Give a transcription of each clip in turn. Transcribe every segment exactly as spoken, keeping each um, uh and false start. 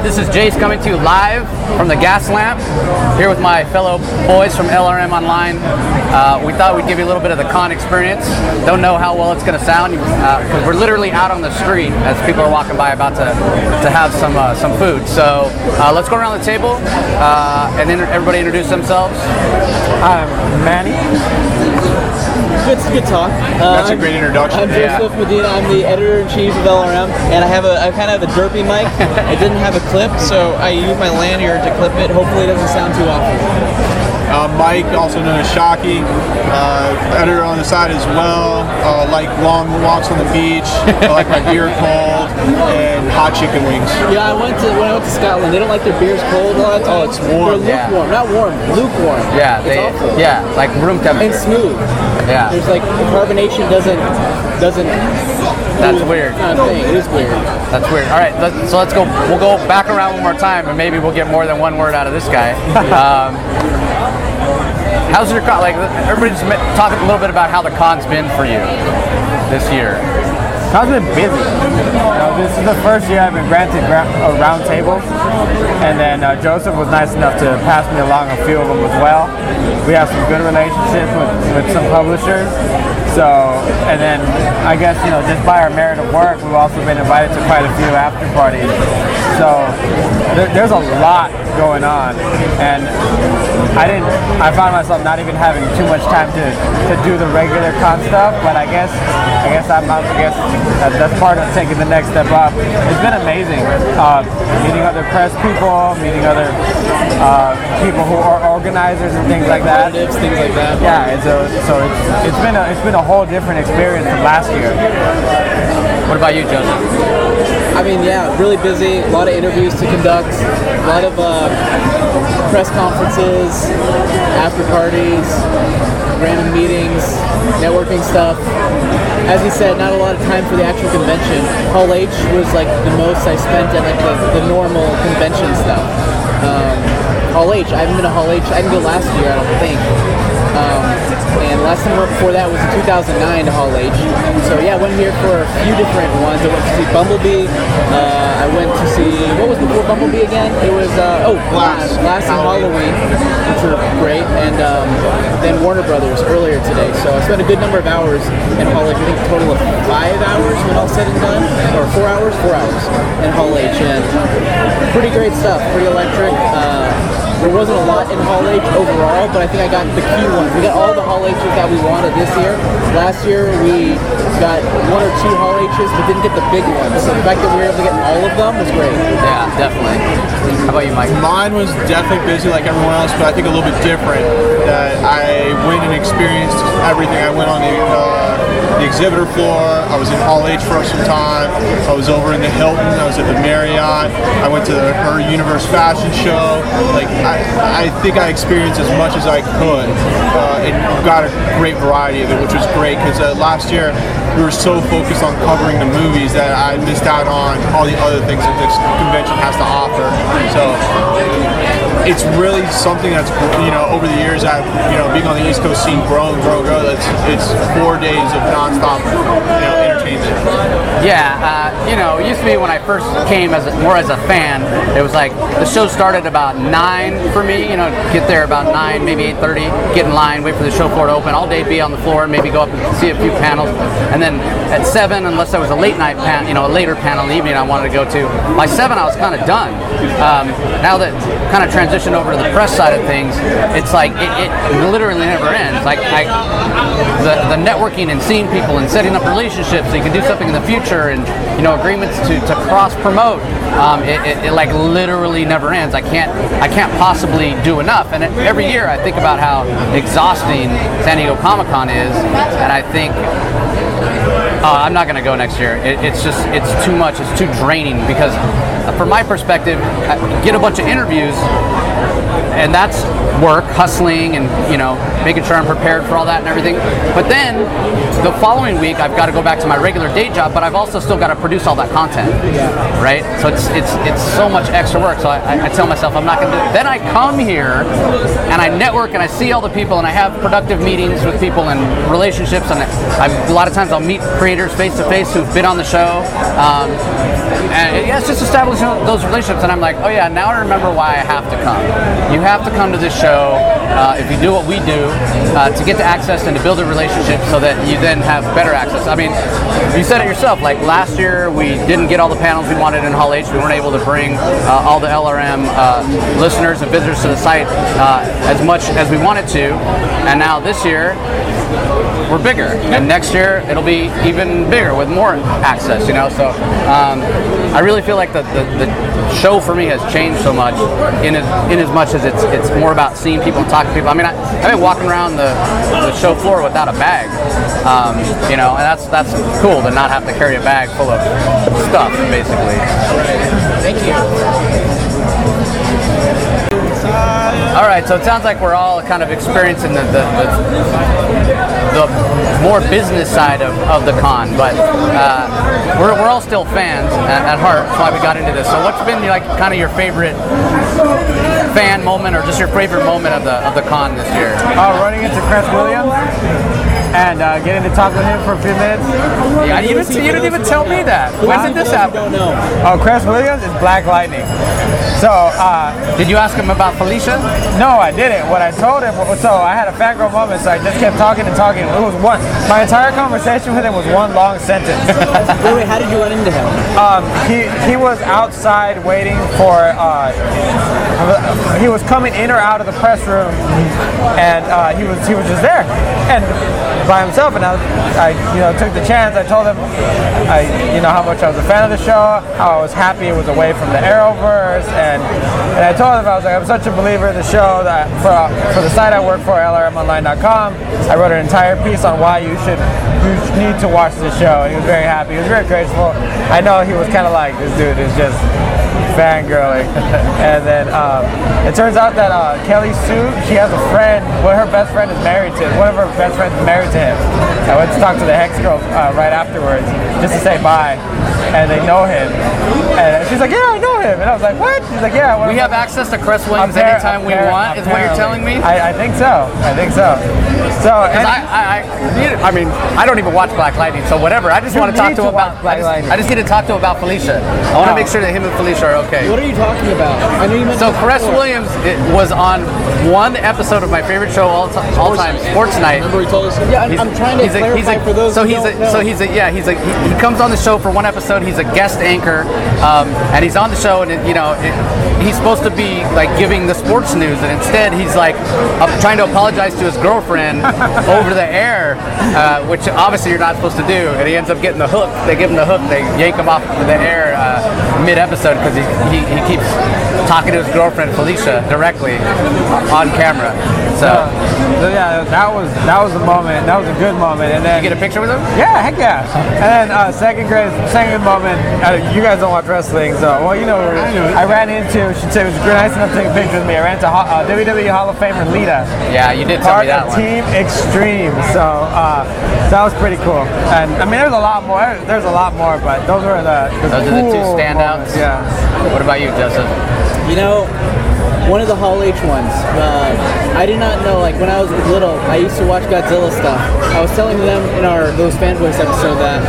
this is Jace coming to you live from the Gas Lamp, here with my fellow boys from L R M Online. Uh, we thought we'd give you a little bit of the con experience. Don't know how well it's going to sound because uh, we're literally out on the street as people are walking by about to to have some uh, some food. So uh, let's go around the table uh, and then everybody introduce themselves. I'm Manny. Good, good talk. Uh, That's a great introduction. I'm Joseph yeah. Medina. I'm the editor-in-chief of L R M, and I have a, I kind of have a derpy mic. I didn't have a clip, so I used my lanyard to clip it. Hopefully, it doesn't sound too awful. Uh, Mike, also known as Shocky, uh, editor on the side as well. Uh, like long walks on the beach. I like my beer cold and hot chicken wings. Yeah, I went to when I went to Scotland. They don't like their beers cold a lot of times. Oh, it's warm. They're lukewarm, yeah. Not warm, lukewarm. Yeah, they, it's awful. yeah, like room temperature. And smooth. Yeah. There's like the carbonation doesn't doesn't. That's weird. Kind of thing. It is weird. That's weird. All right, let, so let's go. We'll go back around one more time, and maybe we'll get more than one word out of this guy. Um, how's your con? Like, everybody just talk a little bit about how the con's been for you this year. Con's been busy. You know, this is the first year I've been granted gra- a round table, and then uh, Joseph was nice enough to pass me along a few of them as well. We have some good relationships with, with some publishers. So, and then I guess, you know, just by our merit of work, we've also been invited to quite a few after parties. So there, there's a lot going on, and I didn't. I found myself not even having too much time to, to do the regular con stuff. But I guess, I guess I'm. I guess that, that's part of taking the next step up. It's been amazing, uh, meeting other press people, meeting other uh, people who are organizers and things like that. Things like that. Yeah, it's a, so it's it's been a it's been a whole different experience from last year. What about you, Joseph? I mean, yeah, really busy. A lot of interviews to conduct. A lot of uh, press conferences, after parties, random meetings, networking stuff. As he said, not a lot of time for the actual convention. Hall H was like the most I spent at like the, the normal convention stuff. Um, Hall H, I haven't been to Hall H. I didn't go last year, I don't think. Um, and last time before that was in two thousand nine to Hall H. So yeah, I went here for a few different ones. I went to see Bumblebee. Uh, I went to see, what was before Bumblebee again? It was, uh, oh, Glass. Glass and Halloween, which were great. And um, then Warner Brothers earlier today. So I spent a good number of hours in Hall H. I think a total of five hours when all said and done. Or four hours? Four hours in Hall H. And pretty great stuff, pretty electric. Uh, There wasn't a lot in Hall H overall, but I think I got the key ones. We got all the Hall H's that we wanted this year. Last year we got one or two Hall H's, but didn't get the big ones. So the fact that we were able to get all of them was great. Yeah, definitely. How about you, Mike? Mine was definitely busy like everyone else, but I think a little bit different. That I went and experienced everything. I went on the uh, the exhibitor floor. I was in Hall H for some time. I was over in the Hilton. I was at the Marriott. I went to the, her Universe Fashion Show. Like. I, I think I experienced as much as I could uh, and got a great variety of it, which was great because uh, last year we were so focused on covering the movies that I missed out on all the other things that this convention has to offer. So it's really something that's, you know, over the years I've, you know, being on the East Coast scene, grown, grown, grown. It's, it's four days of nonstop, you know, entertainment. Yeah, uh, you know, it used to be when I first came as a, more as a fan, it was like the show started about nine for me, you know, get there about nine, maybe eight thirty, get in line, wait for the show floor to open, all day be on the floor, maybe go up and see a few panels, and then at seven, unless there was a late night panel, you know, a later panel in the evening I wanted to go to, by seven I was kind of done. Um, now that kind of transitioned over to the press side of things, it's like it, it literally never ends. Like I, the, the networking and seeing people and setting up relationships so you can do something in the future, and you know, agreements to, to cross promote. Um, it, it, it like literally never ends. I can't I can't possibly do enough. And it, every year I think about how exhausting San Diego Comic-Con is, and I think uh, I'm not going to go next year. It, it's just it's too much. It's too draining because, uh, from my perspective, I get a bunch of interviews. And that's work, hustling, and you know, making sure I'm prepared for all that and everything. But then the following week, I've got to go back to my regular day job, but I've also still got to produce all that content, right? So it's it's it's so much extra work. So I, I tell myself I'm not going to do it. Then I come here and I network and I see all the people and I have productive meetings with people and relationships. And I, a lot of times I'll meet creators creators face to face who've been on the show. Um, and yeah, it's just establishing those relationships. And I'm like, oh yeah, now I remember why I have to come. You have to come to this show uh, if you do what we do uh, to get the access and to build a relationship so that you then have better access. I mean, you said it yourself. Like last year, we didn't get all the panels we wanted in Hall H. We weren't able to bring uh, all the L R M uh, listeners and visitors to the site uh, as much as we wanted to. And now this year, we're bigger, and next year it'll be even bigger with more access, you know. So um, I really feel like the, the, the show for me has changed so much in as, in as much as it's it's more about seeing people and talking to people. I mean, I, I've been walking around the, the show floor without a bag, um, you know, and that's that's cool to not have to carry a bag full of stuff, basically. Thank you. All right, so it sounds like we're all kind of experiencing the the, the, the more business side of, of the con, but uh, we're, we're all still fans at, at heart. That's why we got into this. So what's been like kind of your favorite fan moment, or just your favorite moment of the of the con this year? Uh, running into Chris Williams and uh, getting to talk with him for a few minutes. Yeah, you didn't, you didn't even tell me that. When did this happen? Don't know. Oh, Chris Williams is Black Lightning. So, uh, did you ask him about Felicia? no, I didn't. What I told him, so I had a fangirl moment, so I just kept talking and talking. It was one, my entire conversation with him was one long sentence. Wait, wait, how did you run into him? Um, he he was outside waiting for. Uh, he was coming in or out of the press room, and uh, he was he was just there, and by himself. And I, I you know took the chance. I told him, I you know how much I was a fan of the show, how I was happy it was away from the Arrowverse, and and I told him I was like I'm such a believer in the show that for for the site I work for, L R M online dot com, I wrote an entire piece on why you should you need to watch the show. And he was very happy. He was very grateful. I know he was kind of like, this dude is just fangirling. And then um, it turns out that uh, Kelly Sue, she has a friend, well, her best friend is married to, one of her best friends is married to him. I went to talk to the Hex girl uh, right afterwards just to say bye, and they know him. And she's like, yeah, I know him. And I was like, what? She's like, yeah. We have access to Chris Williams Appar- anytime we appar- want, is what you're telling me? I, I think so. I think so. So, and I, I, I, I mean, I don't even watch Black Lightning, so whatever. I just You want to talk need to to him watch about. Black I just, Lightning. I just need to talk to him about Felicia. I want to Oh. make sure that him and Felicia are okay. What are you talking about? I know you mentioned So it Chris before. Williams it was on one episode of my favorite show all, t- all time, Sports Night. Remember he told us? Yeah, I'm, He's- I'm trying to he's a- clarify he's a- for those so who he's don't a, know. So he's a yeah he's a he, he comes on the show for one episode. He's a guest anchor, um, and he's on the show, and it, you know it, he's supposed to be like giving the sports news, and instead he's like up, trying to apologize to his girlfriend over the air, uh, which obviously you're not supposed to do, and he ends up getting the hook. They give him the hook. They yank him off the air uh, mid episode because he, he he keeps talking to his girlfriend Felicia directly on camera. So So yeah, that was that was a moment. That was a good moment. And then you get a picture with him? yeah, heck yeah. And then uh, second grade, second moment. Uh, you guys don't watch wrestling, so well, you know. I, I ran into. She said it was nice enough to take a picture with me. I ran into uh, W W E Hall of Famer Lita, Yeah, you did tell part me that of one. Team Extreme. So uh, that was pretty cool. And I mean, there's a lot more. There's a lot more, but those were the, the Those are the two cool standouts? moments, Yeah. What about you, Joseph? You know, one of the Hall H ones. Uh, I did not know. Like when I was little, I used to watch Godzilla stuff. I was telling them in our those fanboys episode that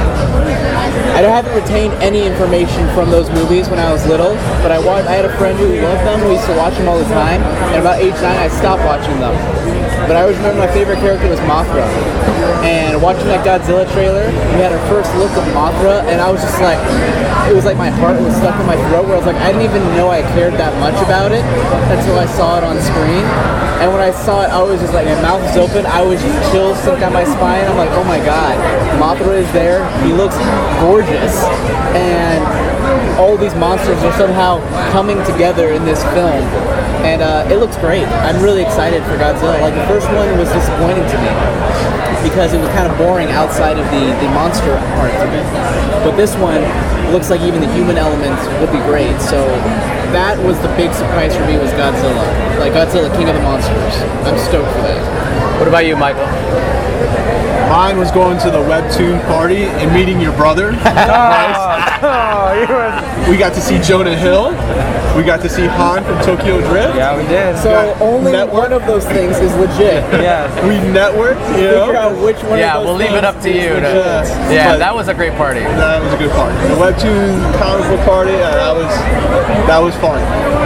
I don't haven't retained any information from those movies when I was little. But I watched. I had a friend who loved them, who used to watch them all the time. And about age nine, I stopped watching them. But I always remember my favorite character was Mothra. And watching that Godzilla trailer, we had our first look of Mothra, and I was just like, it was like my heart was stuck in my throat, where I was like, I didn't even know I cared that much about it until I saw it on screen. And when I saw it, I was just like, my mouth was open, I was just chills sitting down my spine. I'm like, oh my god, Mothra is there. He looks gorgeous, and all these monsters are somehow coming together in this film. And uh, it looks great. I'm really excited for Godzilla. Like the first one was disappointing to me because it was kind of boring outside of the, the monster part of it. But this one looks like even the human elements would be great. So that was the big surprise for me, was Godzilla. Like Godzilla, King of the Monsters. I'm stoked for that. What about you, Michael? Mine was going to the Webtoon party and meeting your brother. Oh, you were, We got to see Jonah Hill. We got to see Han from Tokyo Drift. Yeah, we did. So Yeah. only Network. one of those things is legit. Yes. We networked, you Figure know. out which one Yeah, of those we'll leave it things up to is you. To, legit. yeah, But- that was a great party. That was a good party. The Webtoon comic book party, yeah, that was that was fun.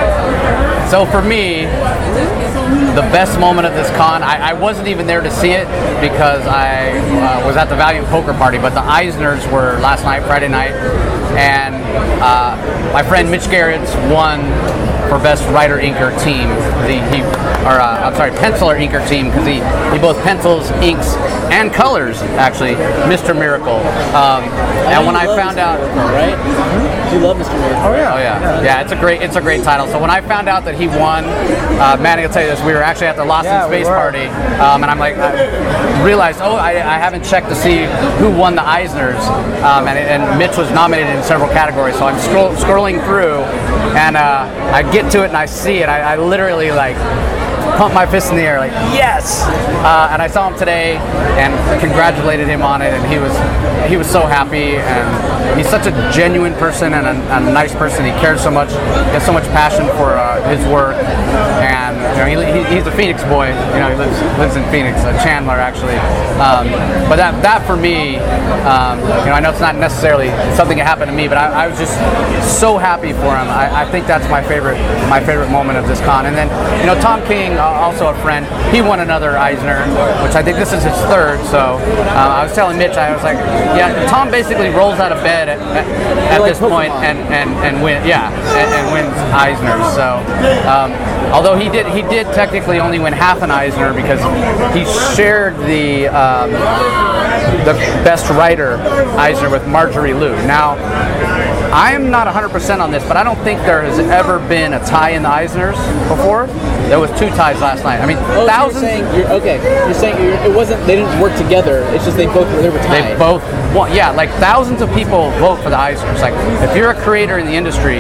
So for me, the best moment of this con, I, I wasn't even there to see it because I uh, was at the Valiant Poker Party, but the Eisners were last night, Friday night, and uh, my friend Mitch Gerrits won for best writer inker team. He, he or uh, I'm sorry, penciler inker team because he he both pencils, inks, and colors actually. Mister Miracle. Um, and when I love found Mister out. Miracle, right? You love Mister Miracle. Oh yeah. Oh yeah. yeah, It's a great, it's a great title. So when I found out that he won, uh, Manny, I'll tell you this: we were actually at the Lost Yeah, in we Space were. party, um, and I'm like, I realized, oh, I, I haven't checked to see who won the Eisners, um, and, and Mitch was nominated in several categories. So I'm scroll, scrolling through, and uh, I get to it and I see it. I, I literally like. Pump my fist in the air, like yes! Uh, and I saw him today, and congratulated him on it, and he was he was so happy. And he's such a genuine person and a, a nice person. He cares so much, he has so much passion for uh, his work, and you know, he, he, he's a Phoenix boy. You know, he lives lives in Phoenix, uh, Chandler actually. Um, but that that for me, um, you know, I know it's not necessarily something that happened to me, but I, I was just so happy for him. I, I think that's my favorite my favorite moment of this con. And then you know, Tom King. Uh, also a friend, he won another Eisner, which I think this is his third. So uh, I was telling Mitch, I was like, yeah, Tom basically rolls out of bed at, at, at like this point Pokemon. and and and win, yeah, and, and wins Eisners. So um, although he did he did technically only win half an Eisner because he shared the um, the best writer Eisner with Marjorie Liu. Now. I am not one hundred percent on this, but I don't think there has ever been a tie in the Eisners before. There was two ties last night. I mean, Oh, thousands. so you're saying you're, okay. You're saying you're, it wasn't. They didn't work together. It's just they both were. They were tied. They both won. Yeah, like thousands of people vote for the Eisners. Like, if you're a creator in the industry,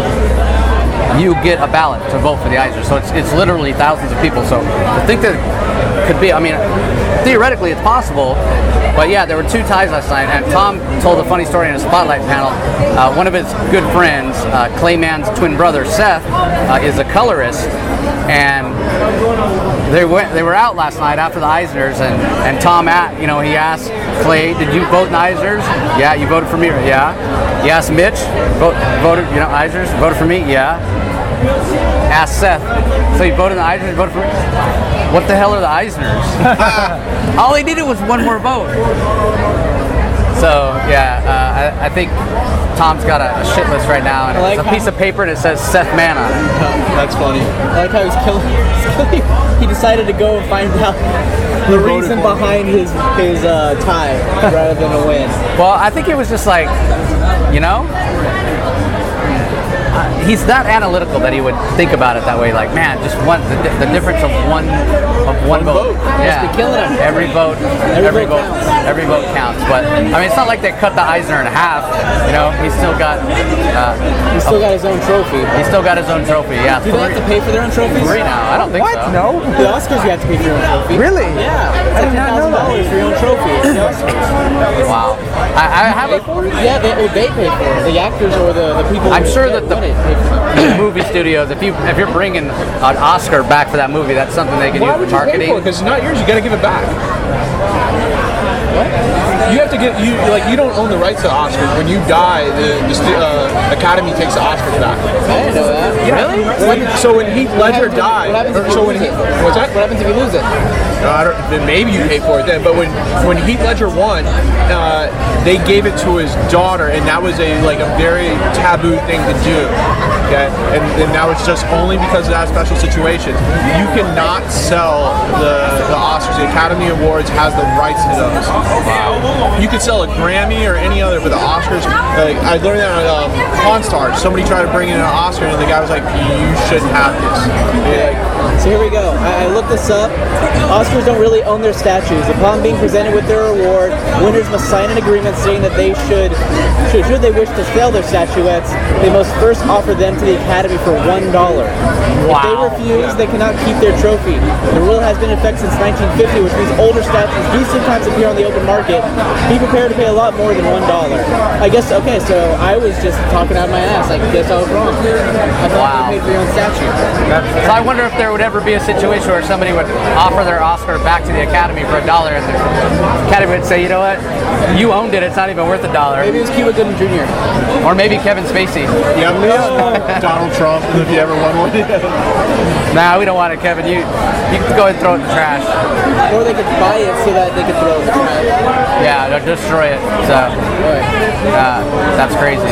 you get a ballot to vote for the Eisners. So it's it's literally thousands of people. So I think that could be. I mean, theoretically, it's possible. But yeah, there were two ties last night, and Tom told a funny story in a spotlight panel. Uh, one of his good friends, uh, Clayman's twin brother Seth, uh, is a colorist, and they went. They were out last night after the Eisners, and, and Tom, at you know, he asked Clay, "Did you vote in the Eisners?" "Yeah." "You voted for me?" "Yeah." He asked Mitch, Vote, "Voted, you know, Eisners? Voted for me?" "Yeah." Asked Seth, "So you voted in the Eisners? Voted for me?" "What the hell are the Eisners?" All he needed was one more vote. So yeah, uh, I, I think Tom's got a, a shit list right now, and I like it's a how- piece of paper and it says Seth Mann on it. That's funny. I like how he's killing. He's killing. He decided to go and find out the voted reason for him? behind his his uh, tie rather than a win. Well, I think it was just like, you know, uh, he's that analytical that he would think about it that way. Like, man, just one the, di- the difference of one of one, vote. vote. Yeah, Must be killing him. every vote, every, vote vote, counts. every vote counts. But I mean, it's not like they cut the Eisner in half. You know, he's still got uh, He's still got his own trophy. he's still got his own trophy. Yeah, Do they have to three, pay for their own trophies? three now. I don't think What? so. No. The Oscars, you have to pay for your own trophy. Really? Yeah. I did not know that. For your own trophy. It's the Oscars. Wow. I, I have Pay a. for it? Yeah, they, or they pay for it. The actors or the, the people. I'm who sure that the win it pay for it. the movie studios, if you if you're bringing an Oscar back for that movie, that's something they can Why use would for you pay marketing. for it? Because it's not yours. You got to give it back. You have to get you like you don't own the rights to the Oscars. When you die, the, the stu- uh, Academy takes the Oscars back. I didn't know that. Really? When, so when Heath Ledger What happens if- died, What happens if or you so when lose he, it? what's that? What happens if you lose it? No, I don't, then maybe you pay for it then. But when when Heath Ledger won, uh, they gave it to his daughter, and that was a like a very taboo thing to do. Okay, and, and now it's just only because of that special situation. You cannot sell the the Oscars. The Academy Awards has the rights to those. Wow. You could sell a Grammy or any other, but the Oscars. Like, I learned that on um, Pawn Stars. Somebody tried to bring in an Oscar, and the guy was like, "You shouldn't have this." Yeah, like, So here we go. I, I looked this up. Oscars don't really own their statues. Upon being presented with their award, winners must sign an agreement saying that they should, should, should they wish to sell their statuettes, they must first offer them to the Academy for one dollar. If they Wow. refuse, they cannot keep their trophy. The rule has been in effect since nineteen fifty, fifty, which means older statues do sometimes appear on the open market, be prepared to pay a lot more than one dollar. I guess, okay, so I was just talking out of my ass. I guess I was wrong. I thought Wow. you paid for your own statue. So I wonder if there would ever be a situation where somebody would offer their Oscar back to the Academy for a dollar, and the Academy would say, you know what, you owned it, it's not even worth a dollar. Maybe it was Cuba Gooding Junior Or maybe Kevin Spacey. Yeah, Donald Trump, if you ever won one. Nah, we don't want it, Kevin. You you can go and throw it in the trash. Or they could buy it so that they could throw it in the trash. Yeah, they'll destroy it. So uh, that's crazy.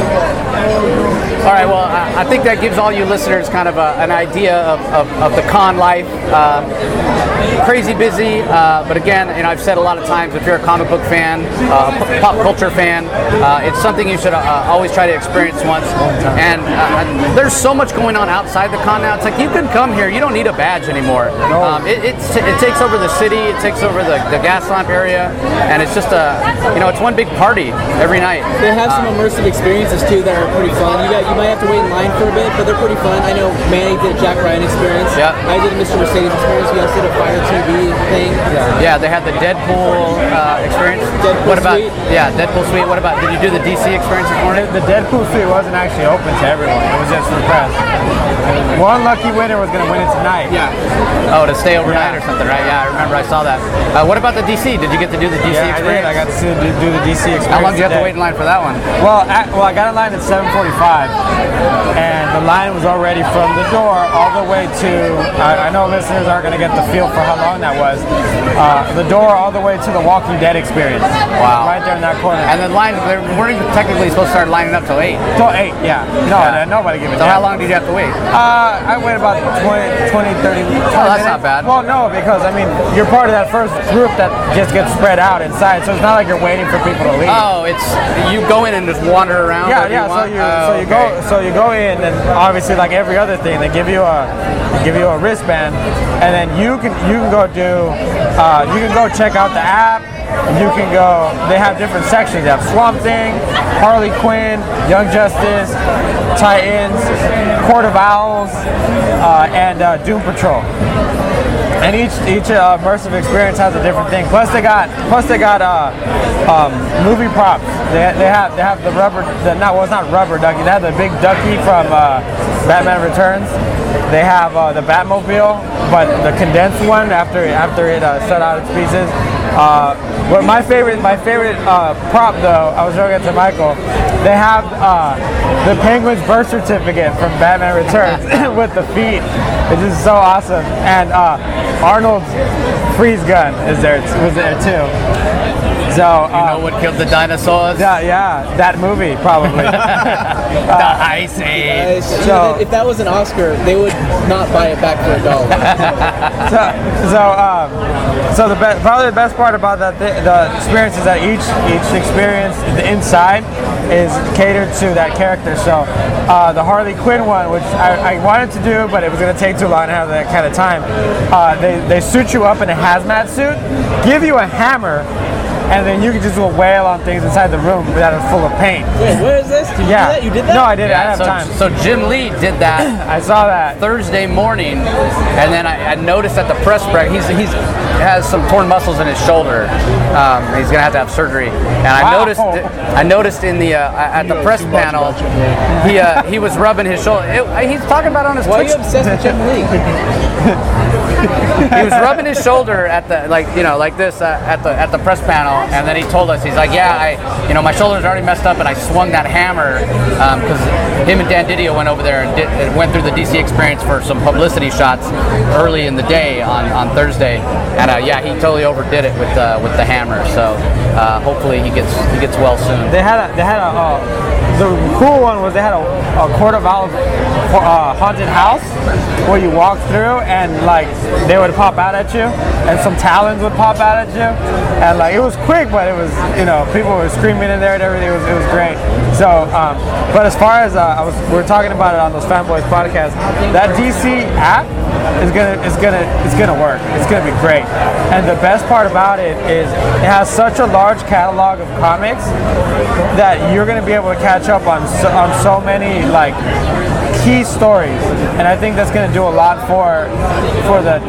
All right, well, I, I think that gives all you listeners kind of a, an idea of, of, of the con life. Um, crazy busy, uh, but again, you know, I've said a lot of times, if you're a comic book fan, uh, p- pop culture fan, uh, it's something you should uh, always try to experience once. And uh, there's so much going on outside the con now. It's like you can come here, you don't need a badge anymore. Um, it, it's, it takes over the city, it takes over the, the gas lamp area, and it's just a, you know, it's one big party every night. They have some immersive experiences too that are pretty fun. You got you might have to wait in line for a bit, but they're pretty fun. I know Manny did a Jack Ryan experience. Yeah. I did a Mister Mercedes experience. We also did a Fire T V thing. Yeah, they had the Deadpool uh, experience. Deadpool what about Suite. yeah, Deadpool Suite? What about? Did you do the D C experience this morning? The Deadpool suite wasn't actually open to everyone. It was just for the press. One lucky winner was going to win it tonight. Yeah. Oh, to stay overnight Yeah. or something, right? Yeah, I remember. I saw that. Uh, what about the D C? Did you get to do the D C Yeah, I did. experience? I got to do, do the D C experience. How long did you have to today. wait in line for that one? Well, at, well, I got in line at seven forty-five, and the line was already from the door all the way to. I, I know listeners aren't going to get the feel for how long that was. Uh, the door all the way to the Walking Dead experience. Wow. Right there in that corner. And then line, they weren't even technically supposed to start lining up till eight. Till eight, yeah. No, Yeah. no, nobody gave a So damn. how long did you have to wait? Uh, I wait about twenty, twenty, thirty minutes. Oh, that's not bad. Well, no, because, I mean, you're part of that first group that just gets spread out inside, so it's not like you're waiting for people to leave. Oh, it's you go in and just wander around. Yeah, wherever yeah. You So want? you, Oh, so you okay. go, so you go in, and obviously, like every other thing, they give you a, they give you a wristband, and then you can, you can go do, uh, you can go check out the app. You can go. They have different sections. They have Swamp Thing, Harley Quinn, Young Justice, Titans, Court of Owls, uh, and uh, Doom Patrol. And each each uh, immersive experience has a different thing. Plus they got plus they got uh, um, movie props. They, they have they have the rubber. The, not well, it's not rubber ducky. They have the big ducky from uh, Batman Returns. They have uh, the Batmobile, but the condensed one after after it uh, set out its pieces. Uh, but my favorite my favorite uh, prop though, I was showing it to Michael. They have uh, the Penguin's birth certificate from Batman Returns with the feet. It's just so awesome. And uh, Arnold's freeze gun is there was there too. So You uh, know what killed the dinosaurs? yeah, yeah, that movie probably. The Ice Age. Uh, So- if that was an Oscar, they would not buy it back for a dollar. so, so, um, so the be- probably the best part about that th- the experience is that each each experience the inside is catered to that character. So uh, the Harley Quinn one, which I, I wanted to do, but it was going to take too long to have that kind of time. Uh, they they suit you up in a hazmat suit, give you a hammer, and then you can just go wail on things inside the room that are full of paint. Wait, where is this? Did you Yeah. do that? You did that? No, I didn't. I Yeah, didn't have so, time. so Jim Lee did that I saw that. Thursday morning, and then I, I noticed at the press break he's he's has some torn muscles in his shoulder. Um, he's gonna have to have surgery, and I Wow. noticed I noticed in the uh, at the press panel he uh, he was rubbing his shoulder. It, he's talking about on his Why are Twitch. you obsessed with Jim Lee? He was rubbing his shoulder at the like you know like this uh, at the at the press panel, and then he told us he's like, yeah, I you know my shoulder's already messed up, and I swung that hammer because him and Dan Didio went over there and did, and went through the D C experience for some publicity shots early in the day on, on Thursday, and uh, yeah, he totally overdid it with uh, with the hammer. So uh, hopefully he gets he gets well soon. They had a, they had a, uh, the cool one was they had a, a Court of Owls uh, haunted house where you walk through and like they would pop out at you and some talons would pop out at you and like it was quick but it was you know people were screaming in there and everything. It was, it was great. So um, but as far as uh, I was we were talking about it on those Fanboys podcasts, that D C app is gonna is gonna it's gonna work. It's gonna be great. And the best part about it is it has such a large catalog of comics that you're gonna be able to catch up on so, on so many like key stories. And I think that's gonna do a lot for for the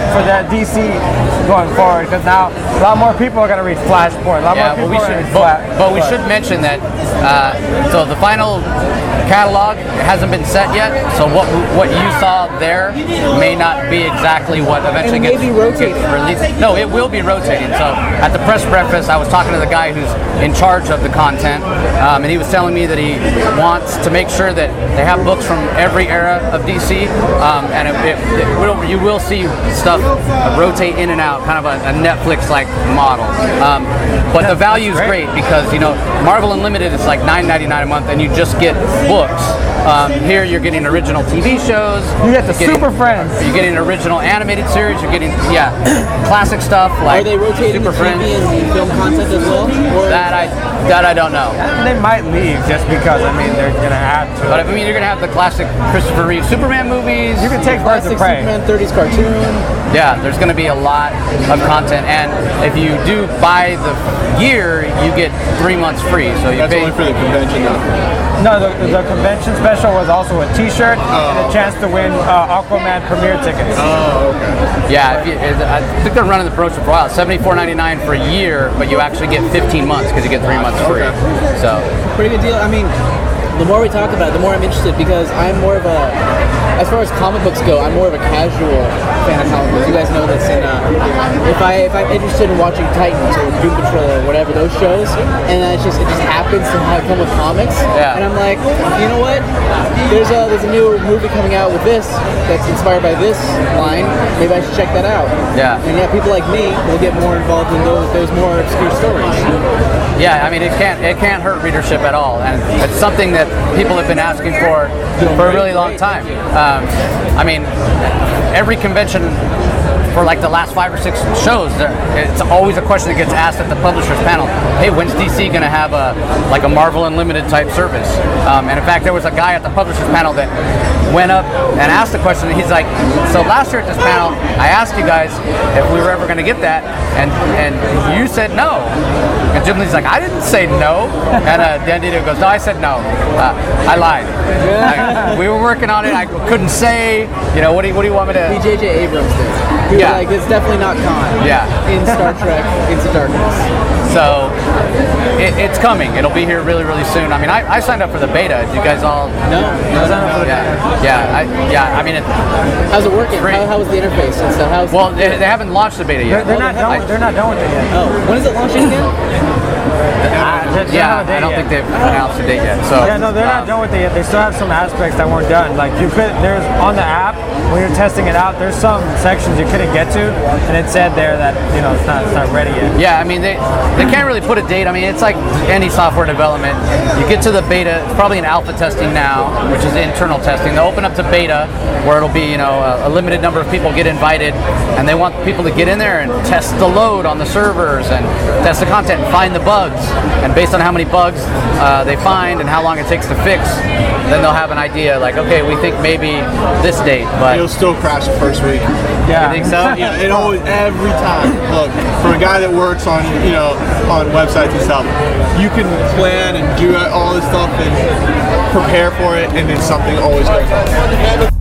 for that D C going forward, because now a lot more people are going to read Flashpoint. A lot Yeah, more but we people are should, going to read but, Flash. but we should mention that. Uh, so the final catalog hasn't been set yet. So what what you saw there may not be exactly what eventually And gets, maybe rotating. gets released. No, it will be rotating. So at the press breakfast, I was talking to the guy who's in charge of the content, um, and he was telling me that he wants to make sure that they have books from every era of D C, um, and it, it, it will, you will see stuff rotate in and out, kind of a, a Netflix-like model. Um, but the value is great because you know Marvel Unlimited is like nine ninety-nine a month, and you just get books. Um, here you're getting original T V shows. You get the you're getting- Super Friends. You're getting original animated series. You're getting yeah, classic stuff like Are they rotating Super the Friends. T V and the film content as well? Or That I that I don't know. They might leave just because, I mean, they're going to add to But it. I mean, you're gonna have the classic Christopher Reeve Superman movies. You can take Birds classic of Prey. Superman thirties cartoon? Yeah, there's gonna be a lot of content, and if you do buy the year, you get three months free. So you That's pay. only for the convention, though. No, the, the convention special was also a T-shirt and a chance to win uh, Aquaman premiere tickets. Oh, okay. Yeah, if you, I think they're running the promotion for a while. seventy-four ninety-nine for a year, but you actually get fifteen months because you get three months free. So Pretty good deal. I mean, the more we talk about it, the more I'm interested because I'm more of a, as far as comic books go, I'm more of a casual fan of comic books. You guys know this. And uh, if I if I'm interested in watching Titans or Doom Patrol or whatever those shows, and then it's just it just happens to have come with comics, Yeah. and I'm like, you know what? There's a there's a new movie coming out with this that's inspired by this line. Maybe I should check that out. Yeah. And yeah, people like me will get more involved in those those more obscure stories. yeah, I mean it can't it can't hurt readership at all, and it's something that people have been asking for for a really long time. Um, I mean, every convention for like the last five or six shows, there, it's always a question that gets asked at the publishers panel. Hey, when's D C going to have a like a Marvel Unlimited type service? Um, and in fact, there was a guy at the publishers panel that went up and asked the question. And he's like, "So last year at this panel, I asked you guys if we were ever going to get that, and and you said no." And Jim Lee's like, "I didn't say no." And uh, Dan Didio goes, "No, I said no. Uh, I lied. I, we were working on it. I couldn't say. You know, what do you, what do you want me to?" He J J Abrams did. He Yeah. was like, it's definitely not Khan. Yeah. In Star Trek Into Darkness. So it, it's coming. It'll be here really, really soon. I mean, I, I signed up for the beta. You guys all? No, no, no. Yeah, yeah, I, yeah. I mean, it, How's it working? Great. How, how was the interface and stuff? How's well, they, they haven't launched the beta They're, yet. they're not done. I- They're not done with it yet. oh, when is it launching again? Ah, they- they Yeah, don't have a date I don't yet. think they've announced a date yet. So Yeah, no, they're not um, done with it yet. They still have some aspects that weren't done. Like you could, there's on the app when you're testing it out, there's some sections you couldn't get to, and it said there that you know it's not, it's not ready yet. Yeah, I mean they they can't really put a date. I mean it's like any software development. You get to the beta, it's probably in alpha testing now, which is internal testing. They'll open up to beta, where it'll be you know a, a limited number of people get invited, and they want people to get in there and test the load on the servers and test the content and find the bugs. And based on how many bugs uh, they find and how long it takes to fix, then they'll have an idea like, okay, we think maybe this date, but It'll still crash the first week. Yeah. you think so? Yeah, it always, every time. Look, from a guy that works on, you know, on websites and stuff, you can plan and do all this stuff and prepare for it, and then something always goes wrong.